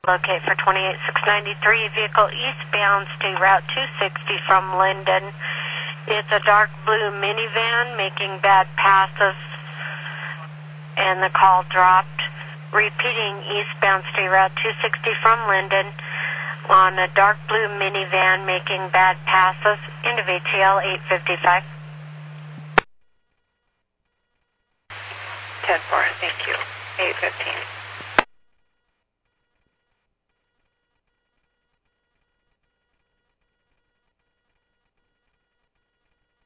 locate for 28693, vehicle eastbound State Route 260 from Linden. It's a dark blue minivan making bad passes, and the call dropped. Repeating, eastbound State Route 260 from Linden on a dark blue minivan making bad passes into VTL 855. 10-4, thank you. 815.